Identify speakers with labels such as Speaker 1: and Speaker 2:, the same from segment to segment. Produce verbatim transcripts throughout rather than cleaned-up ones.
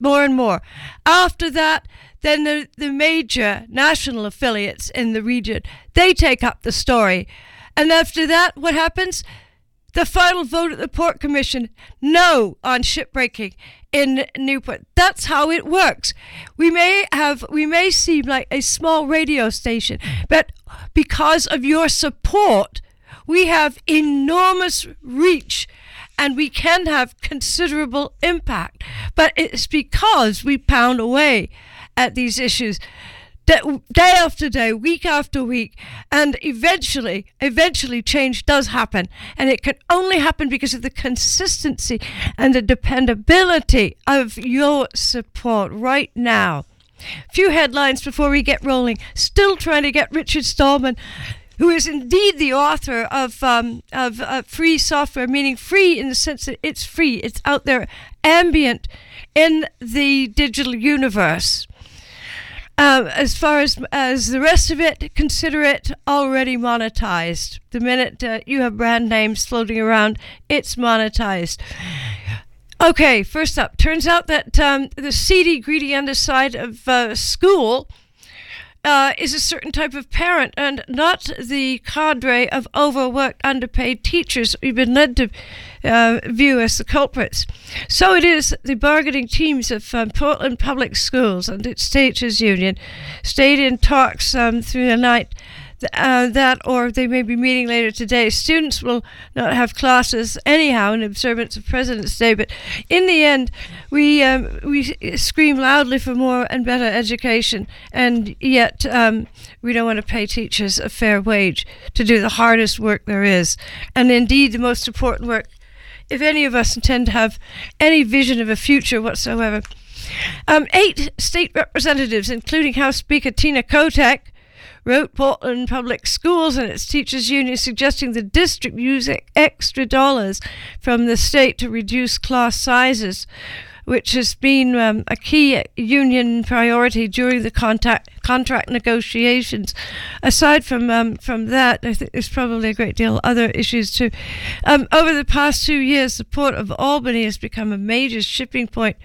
Speaker 1: more and more. After that, then the, the major national affiliates in the region, they take up the story. And after that, what happens? The final vote at the Port Commission, no on shipbreaking in Newport. That's how it works. We may have, we may seem like a small radio station, but because of your support, we have enormous reach and we can have considerable impact. But it's because we pound away at these issues day after day, week after week, and eventually, eventually change does happen. And it can only happen because of the consistency and the dependability of your support right now. Few headlines before we get rolling. Still trying to get Richard Stallman, who is indeed the author of um, of uh, free software, meaning free in the sense that it's free, it's out there, ambient in the digital universe. Uh, as far as as the rest of it, consider it already monetized. The minute uh, you have brand names floating around, it's monetized. Okay, first up, turns out that um, the seedy, greedy underside of uh, school uh, is a certain type of parent, and not the cadre of overworked, underpaid teachers we've been led to uh, view as the culprits. So it is the bargaining teams of um, Portland Public Schools and its teachers union stayed in talks um, through the night. Uh, that or they may be meeting later today. Students will not have classes anyhow in observance of President's Day, but in the end we um, we scream loudly for more and better education, and yet um, we don't want to pay teachers a fair wage to do the hardest work there is, and indeed the most important work if any of us intend to have any vision of a future whatsoever. Um, eight state representatives, including House Speaker Tina Kotek, wrote Portland Public Schools and its teachers union suggesting the district use extra dollars from the state to reduce class sizes, which has been um, a key union priority during the contact, contract negotiations. Aside from um, from that, I think there's probably a great deal of other issues too. Um, over the past two years, the Port of Albany has become a major shipping point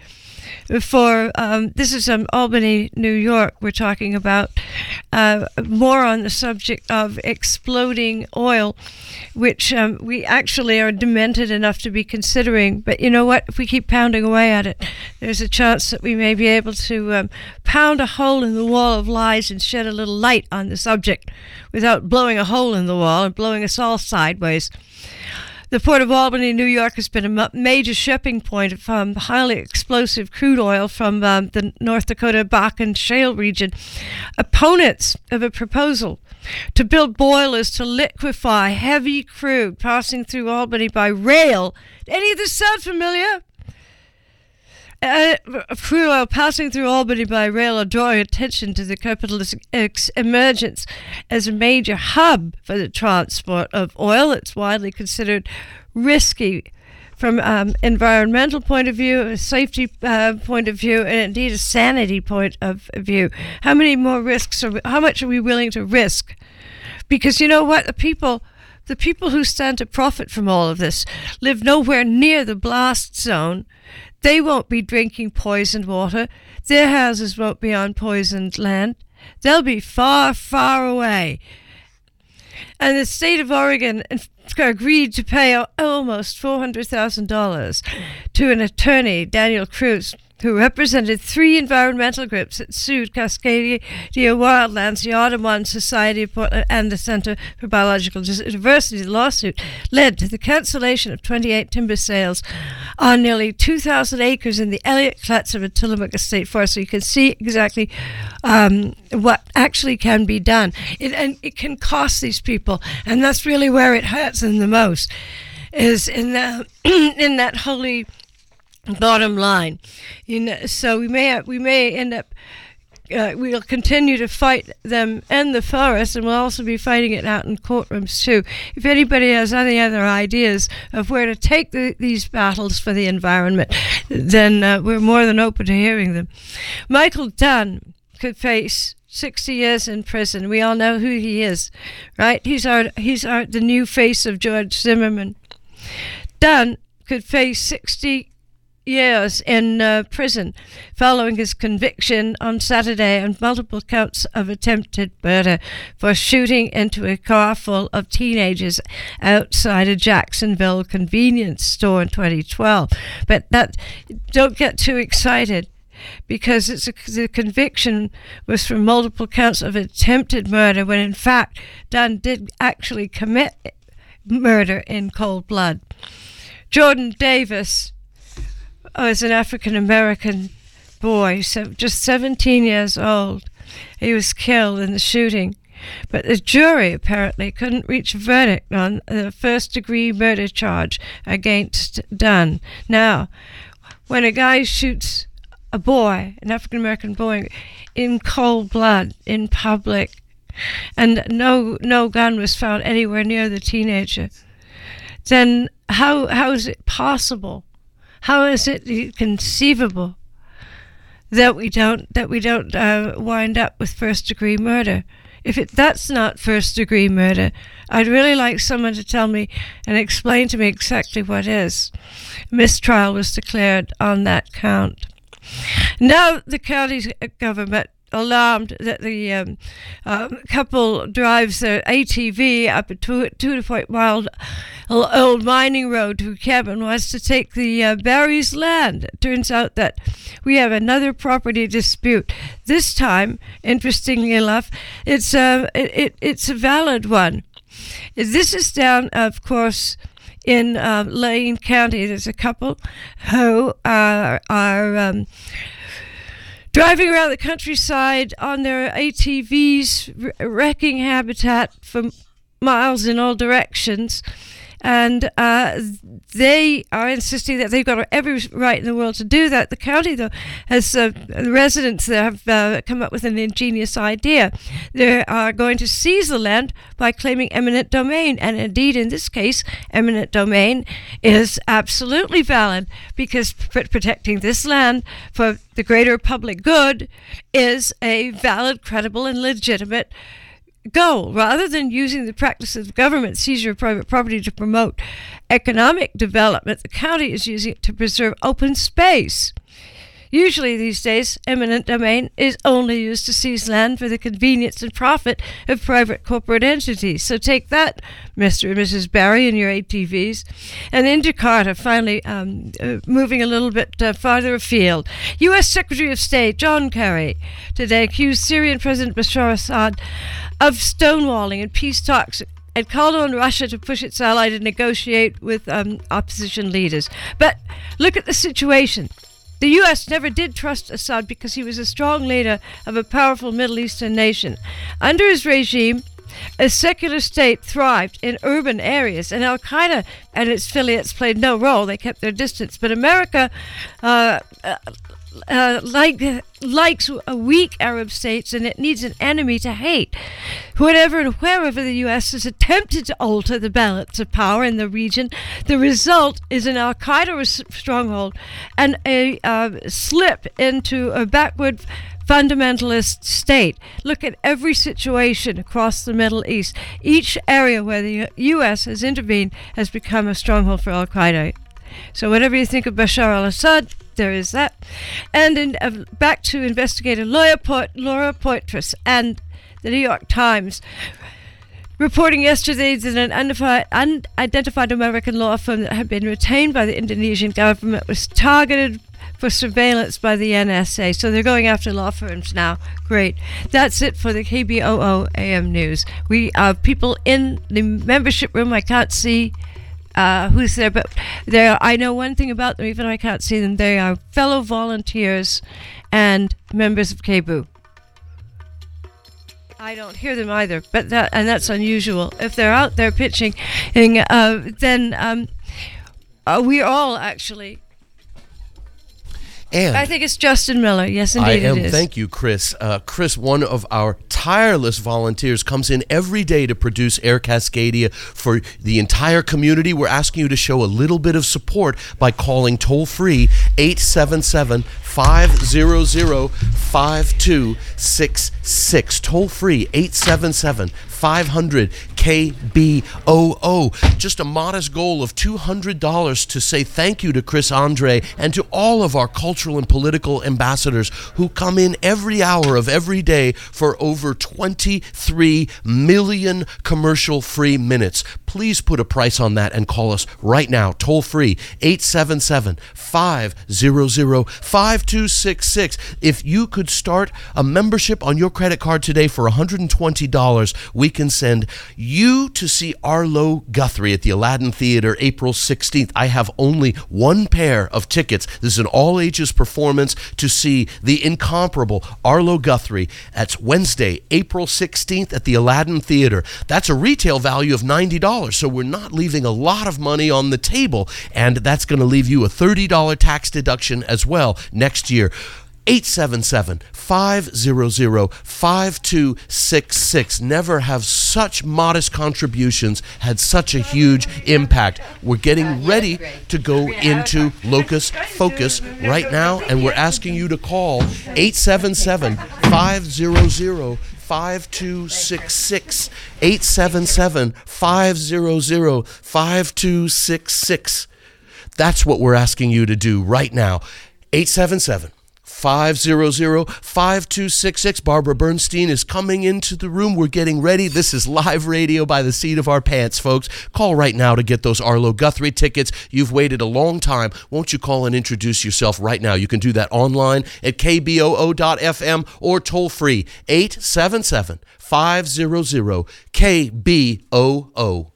Speaker 1: for, um, this is um, Albany, New York, we're talking about, uh, more on the subject of exploding oil, which um, we actually are demented enough to be considering. But you know what? If we keep pounding away at it, there's a chance that we may be able to um, pound a hole in the wall of lies and shed a little light on the subject without blowing a hole in the wall and blowing us all sideways. The Port of Albany, New York, has been a major shipping point of um, highly explosive crude oil from um, the North Dakota Bakken Shale region. Opponents of a proposal to build boilers to liquefy heavy crude passing through Albany by rail. Any of this sound familiar? Uh, crude oil passing through Albany by rail are drawing attention to the capital's ex- emergence as a major hub for the transport of oil. It's widely considered risky from an um, environmental point of view, a safety uh, point of view, and indeed a sanity point of view. How many more risks are we, how much are we willing to risk? Because you know what, the people the people who stand to profit from all of this live nowhere near the blast zone. They won't be drinking poisoned water. Their houses won't be on poisoned land. They'll be far, far away. And the state of Oregon agreed to pay almost four hundred thousand dollars to an attorney, Daniel Cruz, who represented three environmental groups that sued Cascadia Wildlands, the Audubon Society of Portland, and the Center for Biological Diversity. The lawsuit led to the cancellation of twenty-eight timber sales on nearly two thousand acres in the Elliott Klets of a Tillamook State Forest. So you can see exactly um, what actually can be done. It, and it can cost these people, and that's really where it hurts them the most, is in, the, in that holy bottom line. You know, so we may we may end up uh, we'll continue to fight them in the forest, and we'll also be fighting it out in courtrooms too. If anybody has any other ideas of where to take the, these battles for the environment, then uh, we're more than open to hearing them. Michael Dunn could face sixty years in prison. We all know who he is, right? He's our he's our the new face of George Zimmerman. Dunn could face sixty years in uh, prison following his conviction on Saturday on multiple counts of attempted murder for shooting into a car full of teenagers outside a Jacksonville convenience store in twenty twelve. But that, don't get too excited, because it's a, the conviction was for multiple counts of attempted murder, when in fact Dunn did actually commit murder in cold blood. Jordan Davis was an African-American boy, so just seventeen years old. He was killed in the shooting, but the jury apparently couldn't reach a verdict on the first-degree murder charge against Dunn. Now, when a guy shoots a boy, an African-American boy, in cold blood, in public, and no no gun was found anywhere near the teenager, then how how is it possible? How is it conceivable that we don't that we don't uh, wind up with first-degree murder? If it, that's not first-degree murder, I'd really like someone to tell me and explain to me exactly what is. Mistrial was declared on that count. Now the county government, alarmed that the um, uh, couple drives their A T V up a two, two to four mile old mining road to a cabin, wants to take the uh, Barry's land. It turns out that we have another property dispute. This time, interestingly enough, it's a, it, it, it's a valid one. This is down, of course, in uh, Lane County. There's a couple who are, are um, driving around the countryside on their A T Vs, wrecking habitat for miles in all directions. And uh, they are insisting that they've got every right in the world to do that. The county, though, has uh, the residents there have uh, come up with an ingenious idea. They are going to seize the land by claiming eminent domain. And indeed, in this case, eminent domain is absolutely valid, because pr- protecting this land for the greater public good is a valid, credible, and legitimate goal. Rather than using the practice of government seizure of private property to promote economic development, the county is using it to preserve open space. Usually these days, eminent domain is only used to seize land for the convenience and profit of private corporate entities. So take that, Mister and Missus Barry, and your A T Vs. And in Jakarta, finally um, uh, moving a little bit uh, farther afield, U S Secretary of State John Kerry today accused Syrian President Bashar Assad of stonewalling and peace talks, and called on Russia to push its ally to negotiate with um, opposition leaders. But look at the situation. The U S never did trust Assad because he was a strong leader of a powerful Middle Eastern nation. Under his regime, a secular state thrived in urban areas, and Al-Qaeda and its affiliates played no role. They kept their distance. But America uh, uh, uh, like, likes a weak Arab states, and it needs an enemy to hate. Whenever and wherever the U S has attempted to alter the balance of power in the region, the result is an Al-Qaeda stronghold and a uh, slip into a backward fundamentalist state. Look at every situation across the Middle East. Each area where the U S has intervened has become a stronghold for Al-Qaeda. So whatever you think of Bashar al-Assad, there is that. And in, uh, back to investigator Laura, Poit- Laura Poitras and the New York Times, reporting yesterday that an unidentified, unidentified American law firm that had been retained by the Indonesian government was targeted for surveillance by the N S A. So they're going after law firms now. Great. That's it for the K B O O A M News. We have people in the membership room. I can't see uh, who's there, but they are, I know one thing about them, even though I can't see them. They are fellow volunteers and members of K B O O. I don't hear them either, but that and that's unusual. If they're out there pitching, uh, then um, uh, we're all actually.
Speaker 2: And
Speaker 1: I think it's Justin Miller. Yes, indeed
Speaker 2: I am,
Speaker 1: it is.
Speaker 2: Thank you, Chris. Uh, Chris, one of our tireless volunteers, comes in every day to produce Air Cascadia for the entire community. We're asking you to show a little bit of support by calling toll-free eight seven seven, five five hundred, five two six six. Toll free, eight seven seven, five hundred, K B O O. Just a modest goal of two hundred dollars to say thank you to Chris Andre and to all of our cultural and political ambassadors who come in every hour of every day for over twenty-three million commercial-free minutes. Please put a price on that and call us right now, toll free, eight seven seven, five hundred, five two six six. If you could start a membership on your credit card today for one hundred twenty dollars, we can send you to see Arlo Guthrie at the Aladdin Theater April sixteenth. I have only one pair of tickets. This is an all-ages performance to see the incomparable Arlo Guthrie. That's Wednesday, April sixteenth at the Aladdin Theater. That's a retail value of ninety dollars, so we're not leaving a lot of money on the table, and that's going to leave you a thirty dollars tax deduction as well next year. eight seven seven, five hundred, five two six six. Never have such modest contributions had such a huge impact. We're getting ready to go into Locus Focus right now, and we're asking you to call eight seven seven, five hundred, five two six six. eight seven seven, five hundred, five two six six. That's what we're asking you to do right now. eight seven seven, five hundred, five two six six. Barbara Bernstein is coming into the room. We're getting ready. This is live radio by the seat of our pants, folks. Call right now to get those Arlo Guthrie tickets. You've waited a long time. Won't you call and introduce yourself right now? You can do that online at K B O O dot F M or toll free, eight seven seven, five hundred, K B O O.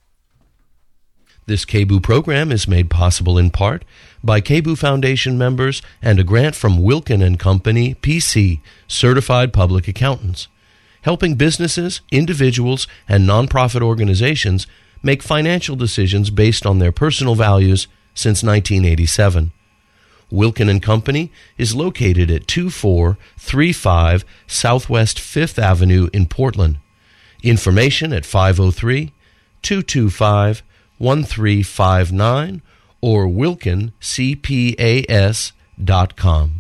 Speaker 2: This K B O O program is made possible in part by K B O O Foundation members and a grant from Wilkin and Company, P C, Certified Public Accountants, helping businesses, individuals, and nonprofit organizations make financial decisions based on their personal values since nineteen eighty-seven. Wilkin and Company is located at two four three five Southwest fifth Avenue in Portland. Information at five oh three, two two five, one three five nine or wilkin c p a s dot com.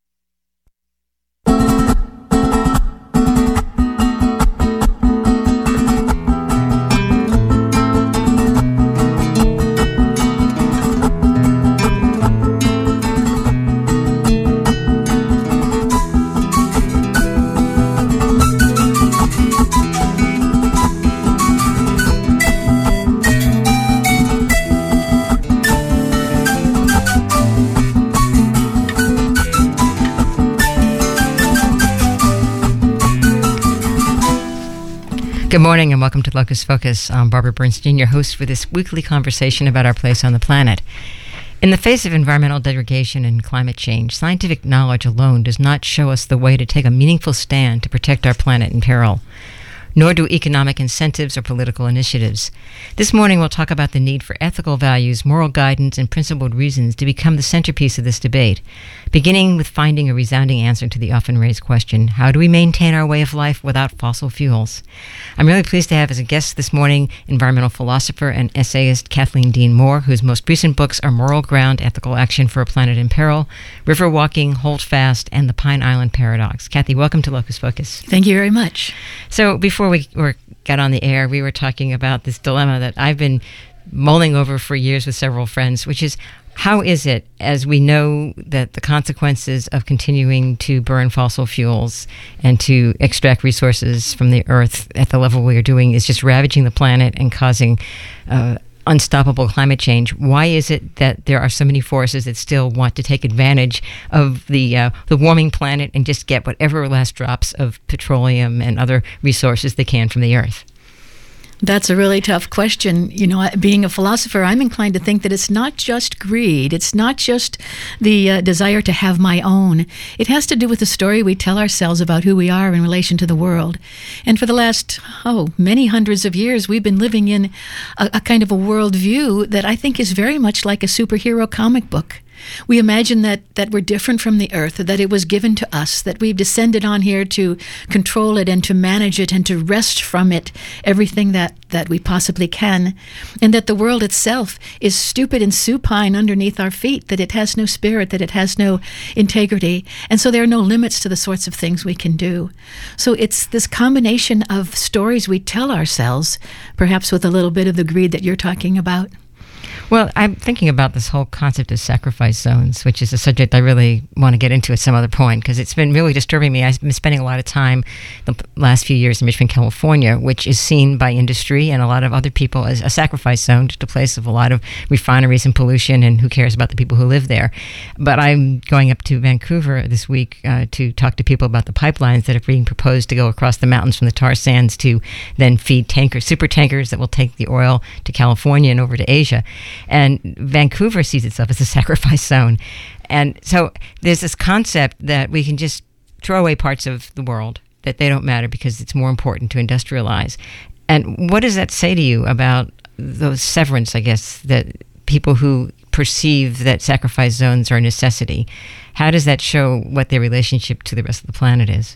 Speaker 3: Good morning and welcome to Locus Focus. I'm Barbara Bernstein, your host for this weekly conversation about our place on the planet. In the face of environmental degradation and climate change, scientific knowledge alone does not show us the way to take a meaningful stand to protect our planet in peril, nor do economic incentives or political initiatives. This morning we'll talk about the need for ethical values, moral guidance, and principled reasons to become the centerpiece of this debate, beginning with finding a resounding answer to the often raised question, how do we maintain our way of life without fossil fuels? I'm really pleased to have as a guest this morning environmental philosopher and essayist Kathleen Dean Moore, whose most recent books are Moral Ground, Ethical Action for a Planet in Peril, River Walking, Hold Fast, and The Pine Island Paradox. Kathy, welcome to Locus Focus.
Speaker 4: Thank you very much.
Speaker 3: So before we were, got on the air, we were talking about this dilemma that I've been mulling over for years with several friends, which is, how is it, as we know that the consequences of continuing to burn fossil fuels and to extract resources from the earth at the level we are doing is just ravaging the planet and causing uh, unstoppable climate change, why is it that there are so many forces that still want to take advantage of the uh, the warming planet and just get whatever last drops of petroleum and other resources they can from the earth?
Speaker 4: That's a really tough question. You know, being a philosopher, I'm inclined to think that it's not just greed. It's not just the uh, desire to have my own. It has to do with the story we tell ourselves about who we are in relation to the world. And for the last, oh, many hundreds of years, we've been living in a, a kind of a worldview that I think is very much like a superhero comic book. We imagine that, that we're different from the earth, that it was given to us, that we've descended on here to control it and to manage it and to wrest from it everything that, that we possibly can, and that the world itself is stupid and supine underneath our feet, that it has no spirit, that it has no integrity, and so there are no limits to the sorts of things we can do. So it's this combination of stories we tell ourselves, perhaps with a little bit of the greed that you're talking about.
Speaker 3: Well, I'm thinking about this whole concept of sacrifice zones, which is a subject I really want to get into at some other point, because it's been really disturbing me. I've been spending a lot of time the last few years in Richmond, California, which is seen by industry and a lot of other people as a sacrifice zone, just a place of a lot of refineries and pollution, and who cares about the people who live there. But I'm going up to Vancouver this week uh, to talk to people about the pipelines that are being proposed to go across the mountains from the tar sands to then feed tankers, super tankers that will take the oil to California and over to Asia. And Vancouver sees itself as a sacrifice zone. And so there's this concept that we can just throw away parts of the world, that they don't matter because it's more important to industrialize. And what does that say to you about those severance, I guess, that people who perceive that sacrifice zones are a necessity? How does that show what their relationship to the rest of the planet is?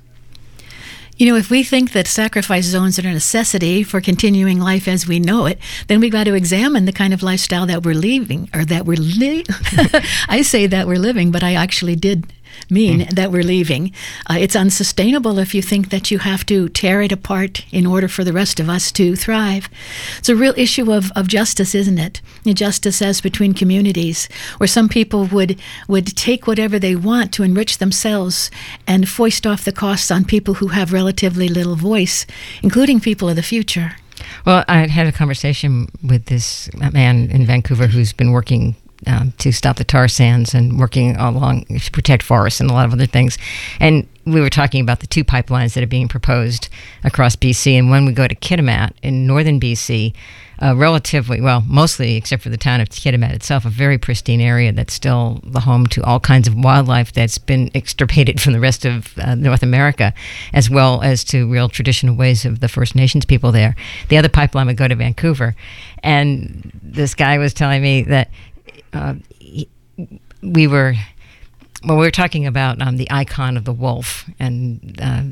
Speaker 4: You know, if we think that sacrifice zones are a necessity for continuing life as we know it, then we've got to examine the kind of lifestyle that we're leaving, or that we're li- I say that we're living, but I actually did mean mm. that we're leaving. Uh, it's unsustainable if you think that you have to tear it apart in order for the rest of us to thrive. It's a real issue of, of justice, isn't it? Justice as between communities, where some people would, would take whatever they want to enrich themselves and foist off the costs on people who have relatively little voice, including people of the future.
Speaker 3: Well, I had a conversation with this man in Vancouver who's been working Um, to stop the tar sands and working along to protect forests and a lot of other things. And we were talking about the two pipelines that are being proposed across B C. And when we go to Kitimat in northern B C, uh, relatively, well, mostly except for the town of Kitimat itself, a very pristine area that's still the home to all kinds of wildlife that's been extirpated from the rest of uh, North America, as well as to real traditional ways of the First Nations people there. The other pipeline would go to Vancouver. And this guy was telling me that Uh, we were, well, we were talking about um, the icon of the wolf, and uh,